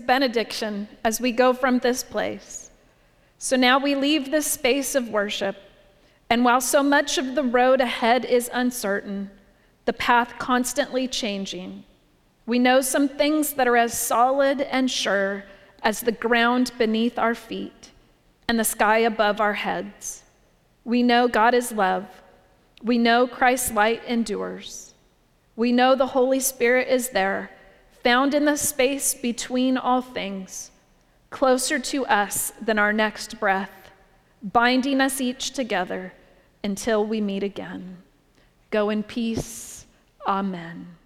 benediction as we go from this place. So now we leave this space of worship, and while so much of the road ahead is uncertain, the path constantly changing, we know some things that are as solid and sure as the ground beneath our feet and the sky above our heads. We know God is love. We know Christ's light endures. We know the Holy Spirit is there, found in the space between all things, closer to us than our next breath, binding us each together until we meet again. Go in peace. Amen.